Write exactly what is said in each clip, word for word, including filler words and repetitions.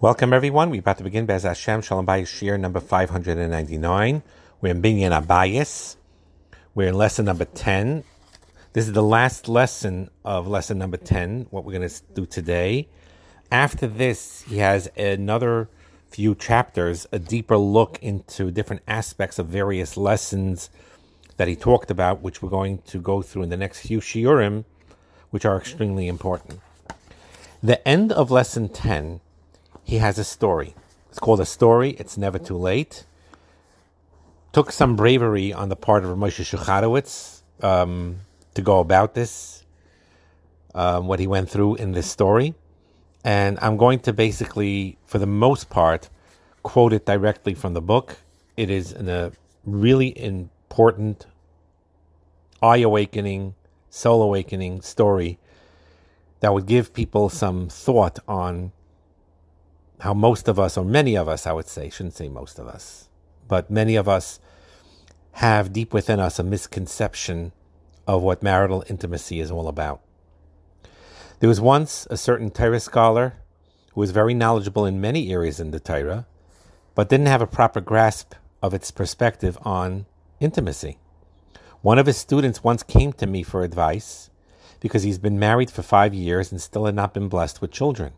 Welcome, everyone. We're about to begin Be'ez Hashem Shalom Bayis Shir number five hundred ninety-nine. We're in Binyan Abayis. We're in lesson number ten. This is the last lesson of lesson number ten, what we're going to do today. After this, he has another few chapters, a deeper look into different aspects of various lessons that he talked about, which we're going to go through in the next few shiurim, which are extremely important. The end of lesson ten, he has a story. It's called a story. It's never too late. Took some bravery on the part of Moshe Shulchanowitz um, to go about this, um, what he went through in this story. And I'm going to basically, for the most part, quote it directly from the book. It is in a really important, eye-awakening, soul-awakening story that would give people some thought on how most of us, or many of us, I would say, shouldn't say most of us, but many of us have deep within us a misconception of what marital intimacy is all about. There was once a certain Torah scholar who was very knowledgeable in many areas in the Torah, but didn't have a proper grasp of its perspective on intimacy. One of his students once came to me for advice because he's been married for five years and still had not been blessed with children.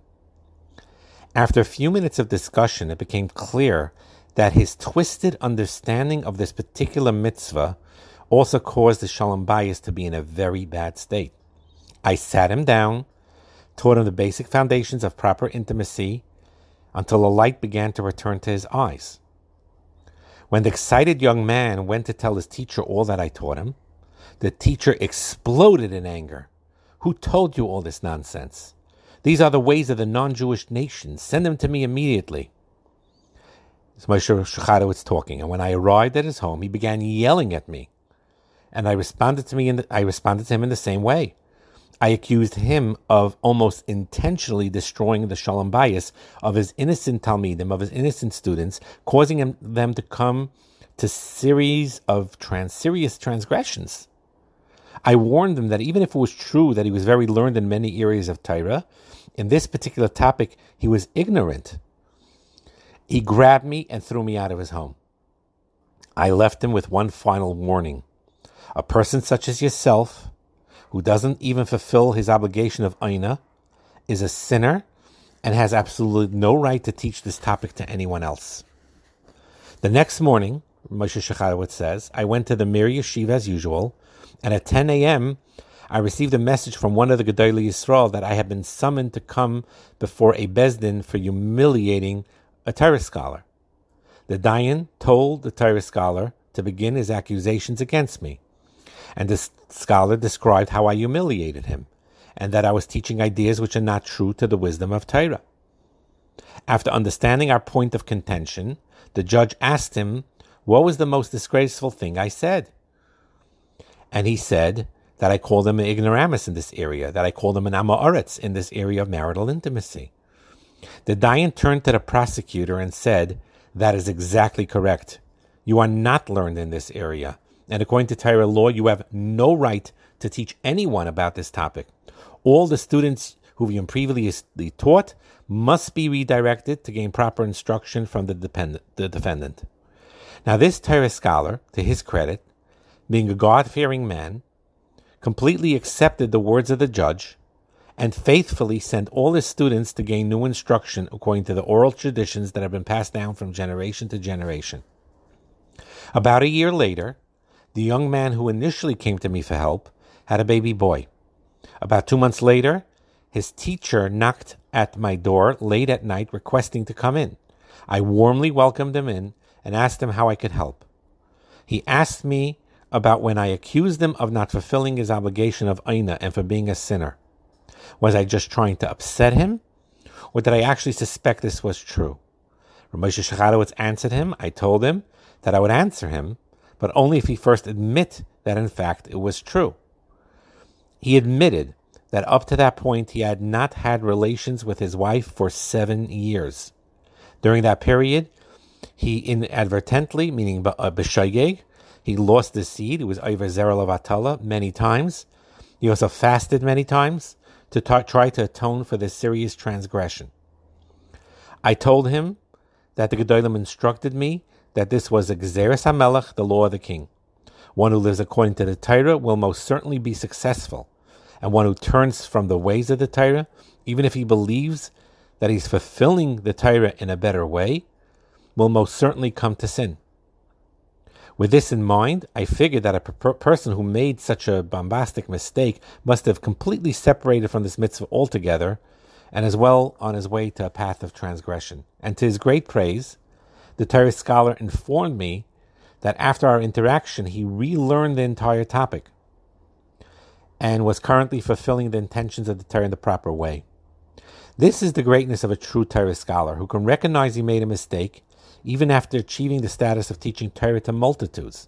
After a few minutes of discussion, it became clear that his twisted understanding of this particular mitzvah also caused the Shalom Bayis to be in a very bad state. I sat him down, taught him the basic foundations of proper intimacy until the light began to return to his eyes. When the excited young man went to tell his teacher all that I taught him, the teacher exploded in anger. "Who told you all this nonsense? These are the ways of the non-Jewish nations. Send them to me immediately." It's Moshe Shulchanowitz talking, and when I arrived at his home, he began yelling at me, and I responded to me. In the, I responded to him in the same way. I accused him of almost intentionally destroying the Shalom Bayis of his innocent Talmidim, of his innocent students, causing him, them to come to series of trans, serious transgressions. I warned him that even if it was true that he was very learned in many areas of Torah, in this particular topic, he was ignorant. He grabbed me and threw me out of his home. I left him with one final warning. A person such as yourself, who doesn't even fulfill his obligation of Aina, is a sinner and has absolutely no right to teach this topic to anyone else. The next morning, Moshe Shulchanowitz says, I went to the Mir Yeshiva as usual, and at ten a.m., I received a message from one of the Gedolei Yisrael that I had been summoned to come before a Bezdin for humiliating a Torah scholar. The Dayan told the Torah scholar to begin his accusations against me, and the scholar described how I humiliated him, and that I was teaching ideas which are not true to the wisdom of Torah. After understanding our point of contention, the judge asked him, what was the most disgraceful thing I said? And he said that I called him an ignoramus in this area, that I called him an amoritz in this area of marital intimacy. The Dayan turned to the prosecutor and said, that is exactly correct. You are not learned in this area, and according to Torah law, you have no right to teach anyone about this topic. All the students who have been previously taught must be redirected to gain proper instruction from the, dependent, the defendant. Now this Torah scholar, to his credit, being a God-fearing man, completely accepted the words of the judge and faithfully sent all his students to gain new instruction according to the oral traditions that have been passed down from generation to generation. About a year later, the young man who initially came to me for help had a baby boy. About two months later, his teacher knocked at my door late at night requesting to come in. I warmly welcomed him in and asked him how I could help. He asked me about when I accused him of not fulfilling his obligation of Aina and for being a sinner. Was I just trying to upset him? Or did I actually suspect this was true? Moshe Shulchanowitz answered him. I told him that I would answer him, but only if he first admit that in fact it was true. He admitted that up to that point he had not had relations with his wife for seven years. During that period, he inadvertently, meaning b'shogeg, he lost the seed. He was over zera levatala many times. He also fasted many times to t- try to atone for this serious transgression. I told him that the Gedolim instructed me that this was a Gzeres HaMelech, the law of the king. One who lives according to the Torah will most certainly be successful, and one who turns from the ways of the Torah, even if he believes that he's fulfilling the Torah in a better way, will most certainly come to sin. With this in mind, I figured that a per- person who made such a bombastic mistake must have completely separated from this mitzvah altogether, and as well on his way to a path of transgression. And to his great praise, the Torah scholar informed me that after our interaction, he relearned the entire topic and was currently fulfilling the intentions of the Torah in the proper way. This is the greatness of a true Torah scholar, who can recognize he made a mistake even after achieving the status of teaching Torah to multitudes.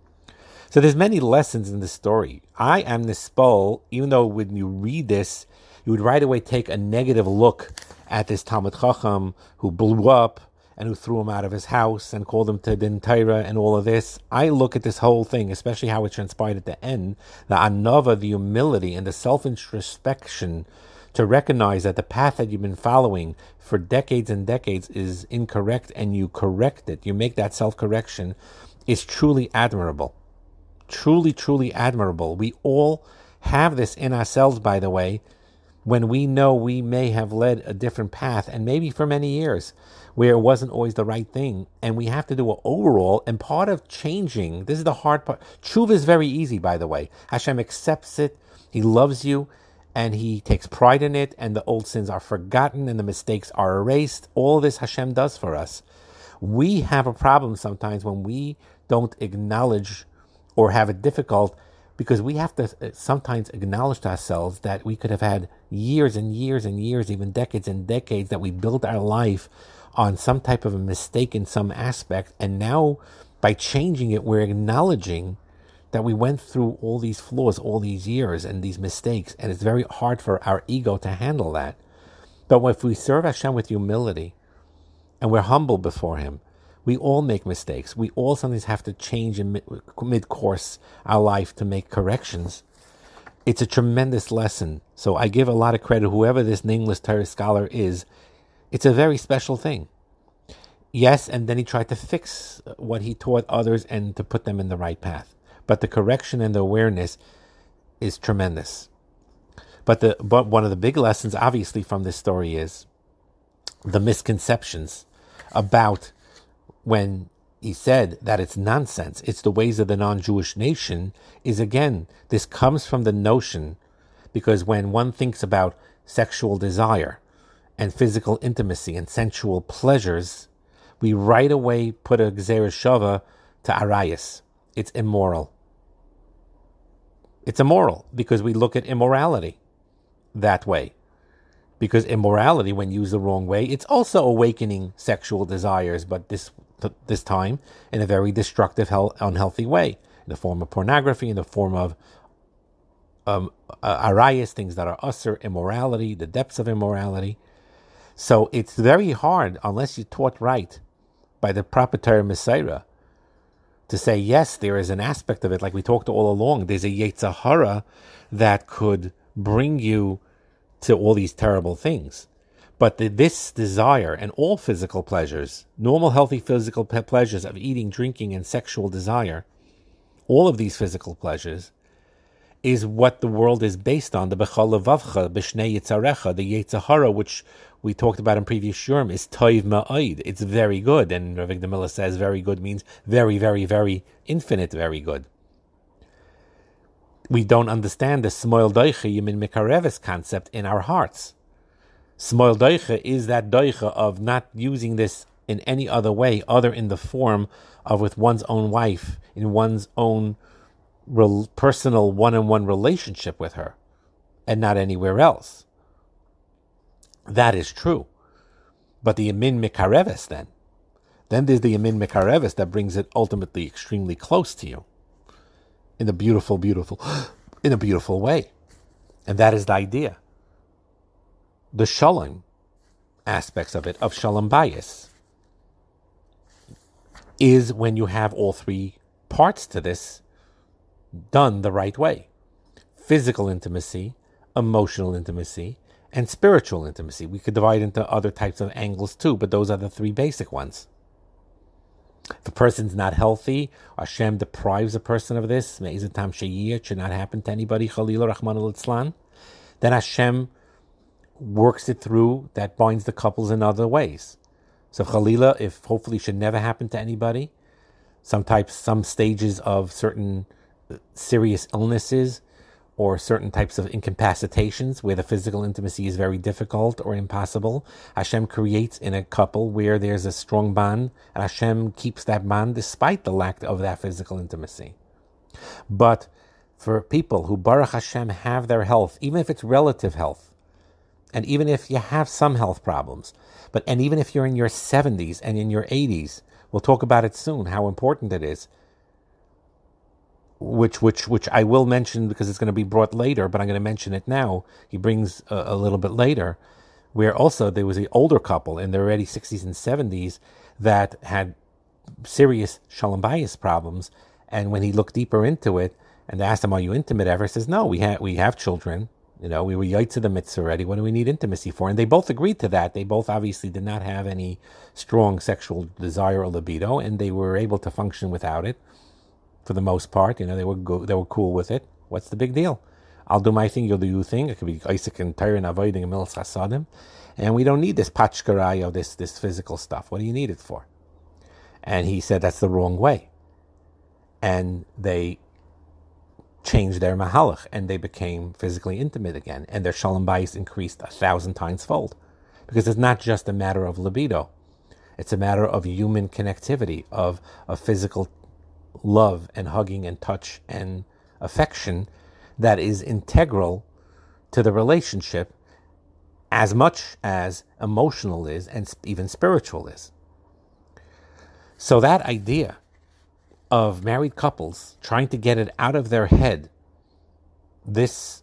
So there's many lessons in this story. I am nispol, even though when you read this, you would right away take a negative look at this Talmid Chacham who blew up and who threw him out of his house and called him to Din Torah and all of this. I look at this whole thing, especially how it transpired at the end, the anava, the humility and the self-introspection to recognize that the path that you've been following for decades and decades is incorrect, and you correct it. You make that self-correction is truly admirable. Truly, truly admirable. We all have this in ourselves, by the way, when we know we may have led a different path, and maybe for many years, where it wasn't always the right thing, and we have to do an overall, and part of changing, this is the hard part. Tshuva is very easy, by the way. Hashem accepts it, He loves you, and He takes pride in it, and the old sins are forgotten, and the mistakes are erased. All this Hashem does for us. We have a problem sometimes when we don't acknowledge or have it difficult, because we have to sometimes acknowledge to ourselves that we could have had years and years and years, even decades and decades, that we built our life on some type of a mistake in some aspect. And now, by changing it, we're acknowledging that we went through all these flaws, all these years, and these mistakes. And it's very hard for our ego to handle that. But if we serve Hashem with humility, and we're humble before Him, we all make mistakes. We all sometimes have to change in mid-course our life to make corrections. It's a tremendous lesson. So I give a lot of credit, whoever this nameless Torah scholar is. It's a very special thing. Yes, and then he tried to fix what he taught others and to put them in the right path. But the correction and the awareness is tremendous. But the but one of the big lessons, obviously, from this story is the misconceptions about when he said that it's nonsense, it's the ways of the non-Jewish nation, is again, this comes from the notion, because when one thinks about sexual desire and physical intimacy and sensual pleasures, we right away put a Gzeres Shava to Arayas. It's immoral. It's immoral because we look at immorality that way. Because immorality, when used the wrong way, it's also awakening sexual desires, but this this time in a very destructive, unhealthy way, in the form of pornography, in the form of um, uh, arayas, things that are usser, immorality, the depths of immorality. So it's very hard, unless you're taught right by the proper Torah Messiah, to say, yes, there is an aspect of it, like we talked all along, there's a Yetzer Hara that could bring you to all these terrible things. But the, this desire and all physical pleasures, normal healthy physical pe- pleasures of eating, drinking, and sexual desire, all of these physical pleasures, is what the world is based on. The Bechol Levavcha, B'shnei Yitzarecha, the Yetzer Hara, which we talked about in previous shurim, is Toiv Ma'od. It's very good. And Rav Avigdor Miller says very good means very, very, very infinite, very good. We don't understand the Smoil Doiche Yemin Mikareves concept in our hearts. Smoil Doiche is that Doiche of not using this in any other way other in the form of with one's own wife, in one's own real, personal one-on-one relationship with her, and not anywhere else. That is true. But the Yemin Mikareves then, then there's the Yemin Mikareves that brings it ultimately extremely close to you. In a beautiful, beautiful, in a beautiful way. And that is the idea. The Shalom aspects of it, of Shalom Bayis, is when you have all three parts to this done the right way. Physical intimacy, emotional intimacy, and spiritual intimacy. We could divide into other types of angles too, but those are the three basic ones. If a person's not healthy, Hashem deprives a person of this. Me'izatam sheyiyah, it should not happen to anybody. Chalila Rahman al Then Hashem works it through, that binds the couples in other ways. So Chalila, if hopefully should never happen to anybody, some types, some stages of certain serious illnesses or certain types of incapacitations where the physical intimacy is very difficult or impossible, Hashem creates in a couple where there's a strong bond, and Hashem keeps that bond despite the lack of that physical intimacy. But for people who, Baruch Hashem, have their health, even if it's relative health, and even if you have some health problems, but and even if you're in your seventies and in your eighties, we'll talk about it soon, how important it is, which which which I will mention because it's going to be brought later, but I'm going to mention it now. He brings a, a little bit later, where also there was an older couple in their already sixties and seventies that had serious shalom bayis problems, and when he looked deeper into it, and they asked him, "Are you intimate ever?" He says, "No, we have we have children. You know, we were yaitz of the mitzvah already. What do we need intimacy for?" And they both agreed to that. They both obviously did not have any strong sexual desire or libido, and they were able to function without it. For the most part, you know, they were go- they were cool with it. What's the big deal? I'll do my thing, you'll do your thing. It could be Isaac and Tyre and avoiding a milas chasadim, and we don't need this patchkaraya, this this physical stuff. What do you need it for? And he said that's the wrong way, and they changed their mahalach, and they became physically intimate again, and their shalom bayis increased a thousand times fold, because it's not just a matter of libido; it's a matter of human connectivity, of a physical love and hugging and touch and affection that is integral to the relationship as much as emotional is and even spiritual is. So that idea of married couples trying to get it out of their head, this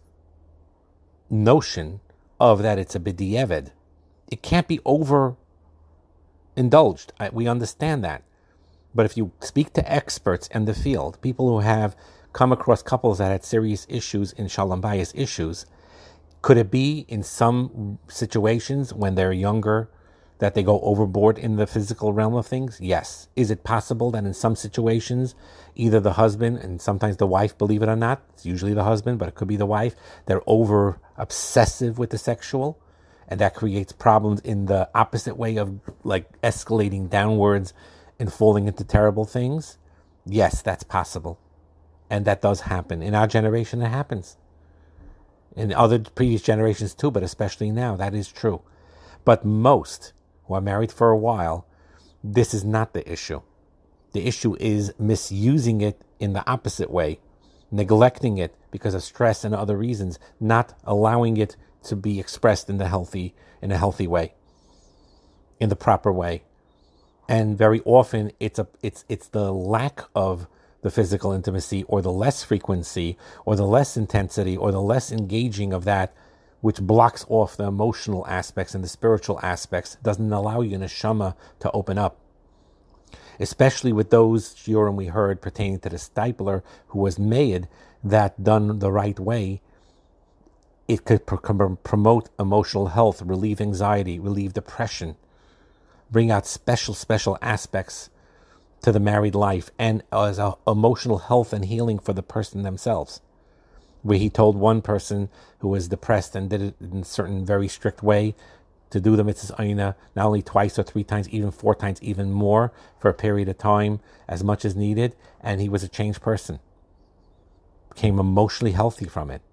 notion of that it's a b'di'evad, it can't be over indulged. We understand that. But if you speak to experts in the field, people who have come across couples that had serious issues in shalom bayis issues, could it be in some situations when they're younger that they go overboard in the physical realm of things? Yes. Is it possible that in some situations, either the husband and sometimes the wife, believe it or not, it's usually the husband, but it could be the wife, they're over obsessive with the sexual, and that creates problems in the opposite way of like escalating downwards and falling into terrible things? Yes, that's possible. And that does happen. In our generation, it happens. In other previous generations too, but especially now, that is true. But most who are married for a while, this is not the issue. The issue is misusing it in the opposite way, neglecting it because of stress and other reasons, not allowing it to be expressed in the healthy, in a healthy way, in the proper way. And very often it's a it's it's the lack of the physical intimacy, or the less frequency, or the less intensity, or the less engaging of that, which blocks off the emotional aspects and the spiritual aspects, doesn't allow you neshama to open up. Especially with those shiurim we heard pertaining to the stipler who was made, that done the right way, it could pr- promote emotional health, relieve anxiety, relieve depression, bring out special, special aspects to the married life, and as a emotional health and healing for the person themselves. Where he told one person who was depressed and did it in a certain very strict way to do the mitzvahs aina, not only twice or three times, even four times, even more, for a period of time, as much as needed, and he was a changed person. Became emotionally healthy from it.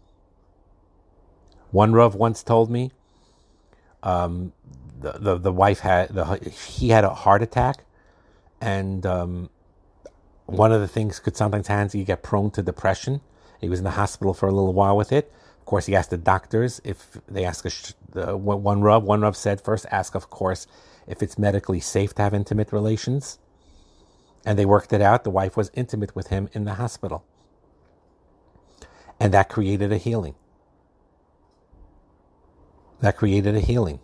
One Rav once told me, um, the, the the wife had the he had a heart attack, and um, one of the things could sometimes happen, you get prone to depression. He was in the hospital for a little while with it. Of course, he asked the doctors if they ask a, uh, one Rav. One Rav said first ask, of course, if it's medically safe to have intimate relations, and they worked it out. The wife was intimate with him in the hospital, and that created a healing. That created a healing.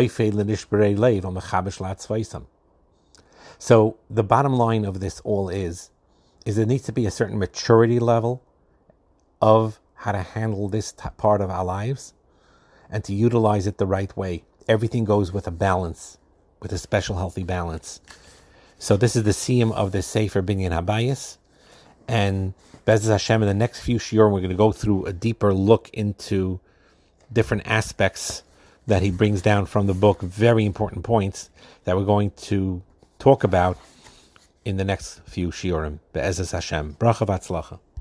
So the bottom line of this all is, is there needs to be a certain maturity level of how to handle this t- part of our lives. and to utilize it the right way. Everything goes with a balance, with a special healthy balance. So this is the siyum of the Sefer Binyan Habayis. And Be'ezus Hashem, in the next few shiurim, we're going to go through a deeper look into different aspects that he brings down from the book, very important points that we're going to talk about in the next few shiurim. Be'ezus Hashem. Bracha v'atzlacha.